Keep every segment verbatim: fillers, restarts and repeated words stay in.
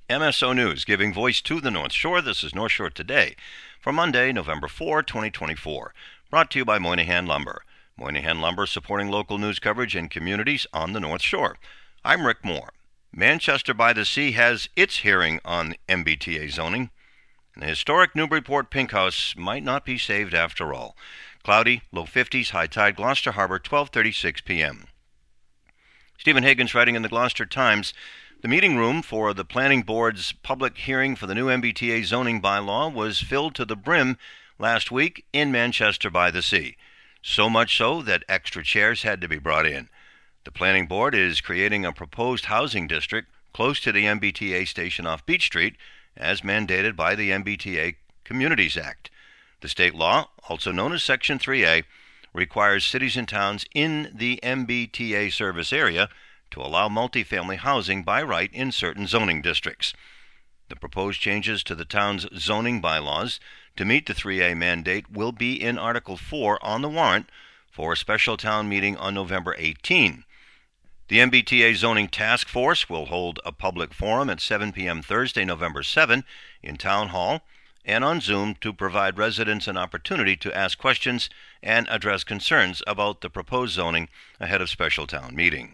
M S O News, giving voice to the North Shore. This is North Shore Today for Monday, November fourth, twenty twenty-four. Brought to you by Moynihan Lumber. Moynihan Lumber supporting local news coverage and communities on the North Shore. I'm Rick Moore. Manchester by the Sea has its hearing on M B T A zoning. And the historic Newburyport Pink House might not be saved after all. Cloudy, low fifties, high tide, Gloucester Harbor, twelve thirty-six p.m. Stephen Higgins writing in the Gloucester Times, the meeting room for the Planning Board's public hearing for the new M B T A zoning bylaw was filled to the brim last week in Manchester by the Sea. So much so that extra chairs had to be brought in. The Planning Board is creating a proposed housing district close to the M B T A station off Beach Street, as mandated by the M B T A Communities Act. The state law, also known as Section three A, requires cities and towns in the M B T A service area to allow multifamily housing by right in certain zoning districts. The proposed changes to the town's zoning bylaws to meet the three A mandate will be in Article four on the warrant for a special town meeting on November eighteenth. The M B T A Zoning Task Force will hold a public forum at seven p.m. Thursday, November seventh in Town Hall and on Zoom to provide residents an opportunity to ask questions and address concerns about the proposed zoning ahead of special town meeting.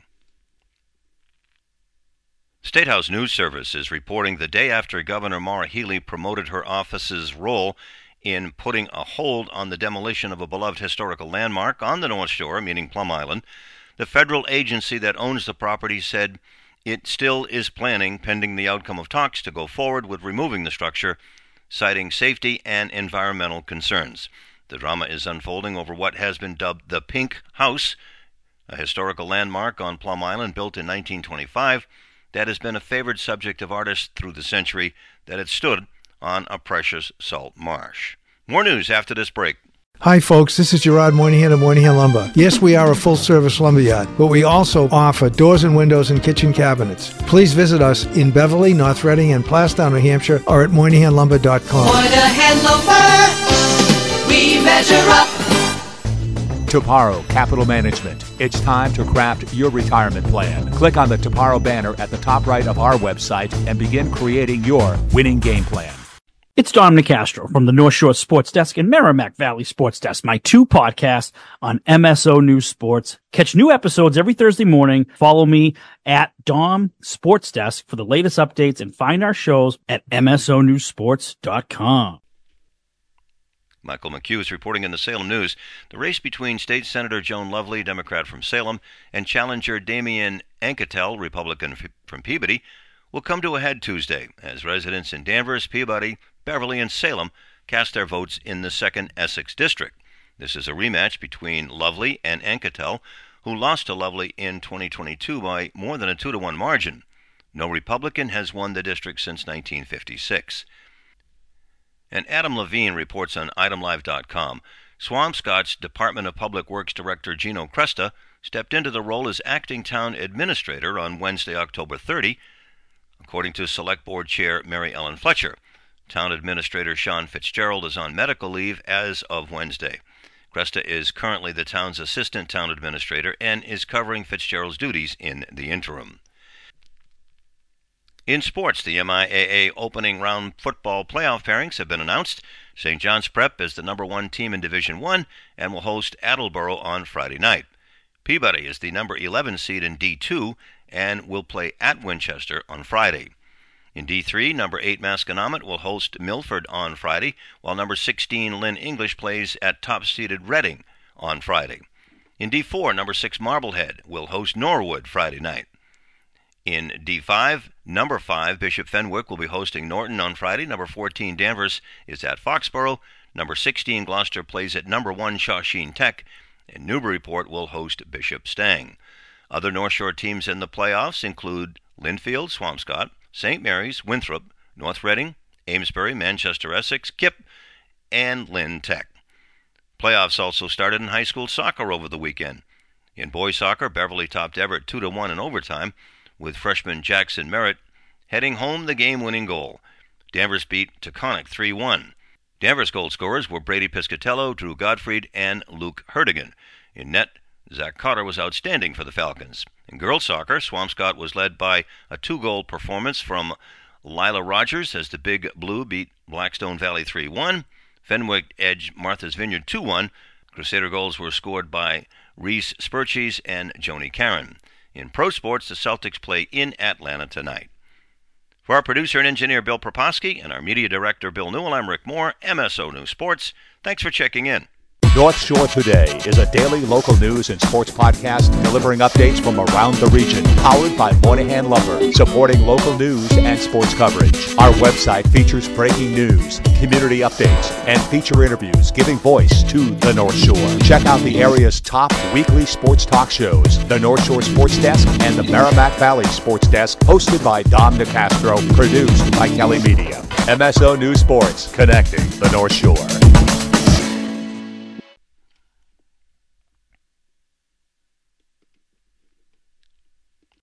State House News Service is reporting the day after Governor Maura Healey promoted her office's role in putting a hold on the demolition of a beloved historical landmark on the North Shore, meaning Plum Island, the federal agency that owns the property said it still is planning, pending the outcome of talks, to go forward with removing the structure, citing safety and environmental concerns. The drama is unfolding over what has been dubbed the Pink House, a historical landmark on Plum Island built in nineteen twenty-five that has been a favored subject of artists through the century, that it stood on a precious salt marsh. More news after this break. Hi folks, this is Gerard Moynihan of Moynihan Lumber. Yes, we are a full-service lumberyard, but we also offer doors and windows and kitchen cabinets. Please visit us in Beverly, North Reading, and Plastown, New Hampshire, or at Moynihan Lumber dot com. Moynihan Lumber, we measure up. Toparo Capital Management. It's time to craft your retirement plan. Click on the Toparo banner at the top right of our website and begin creating your winning game plan. It's Dom Nicastro from the North Shore Sports Desk and Merrimack Valley Sports Desk, my two podcasts on M S O News Sports. Catch new episodes every Thursday morning. Follow me at Dom Sports Desk for the latest updates and find our shows at M S O news sports dot com. Michael McHugh is reporting in the Salem News. The race between State Senator Joan Lovely, Democrat from Salem, and challenger Damian Anketel, Republican f- from Peabody, will come to a head Tuesday as residents in Danvers, Peabody, Beverly, and Salem cast their votes in the second Essex District. This is a rematch between Lovely and Anketel, who lost to Lovely in twenty twenty-two by more than a two to one margin. No Republican has won the district since nineteen fifty-six. And Adam Levine reports on item live dot com. Swampscott's Department of Public Works Director Gino Cresta stepped into the role as acting town administrator on Wednesday, October thirtieth, according to Select Board Chair Mary Ellen Fletcher. Town Administrator Sean Fitzgerald is on medical leave as of Wednesday. Cresta is currently the town's assistant town administrator and is covering Fitzgerald's duties in the interim. In sports, the M I A A opening round football playoff pairings have been announced. Saint John's Prep is the number one team in Division one and will host Attleboro on Friday night. Peabody is the number eleven seed in D two and will play at Winchester on Friday. In D three, number eight Masconomet will host Milford on Friday, while number sixteen Lynn English plays at top-seeded Reading on Friday. In D four, number six Marblehead will host Norwood Friday night. In D five, number five Bishop Fenwick will be hosting Norton on Friday. Number fourteen Danvers is at Foxborough. Number sixteen Gloucester plays at number one Shawsheen Tech, and Newburyport will host Bishop Stang. Other North Shore teams in the playoffs include Linfield, Swampscott, Saint Mary's, Winthrop, North Reading, Amesbury, Manchester Essex, Kip, and Lynn Tech. Playoffs also started in high school soccer over the weekend. In boys soccer, Beverly topped Everett two to one in overtime, with freshman Jackson Merritt heading home the game-winning goal. Danvers beat Taconic three one. Danvers goal scorers were Brady Piscatello, Drew Gottfried, and Luke Herdigan. In net, Zach Cotter was outstanding for the Falcons. In girls soccer, Swampscott was led by a two-goal performance from Lila Rogers as the Big Blue beat Blackstone Valley three one. Fenwick edged Martha's Vineyard two one. Crusader goals were scored by Reese Spurchees and Joni Caron. In pro sports, the Celtics play in Atlanta tonight. For our producer and engineer Bill Proposki and our media director Bill Newell, I'm Rick Moore, M S O News Sports. Thanks for checking in. North Shore Today is a daily local news and sports podcast delivering updates from around the region, powered by Moynihan Lumber, supporting local news and sports coverage. Our website features breaking news, community updates, and feature interviews giving voice to the North Shore. Check out the area's top weekly sports talk shows, the North Shore Sports Desk and the Merrimack Valley Sports Desk, hosted by Dom DeCastro, produced by Kelly Media. M S O News Sports, connecting the North Shore.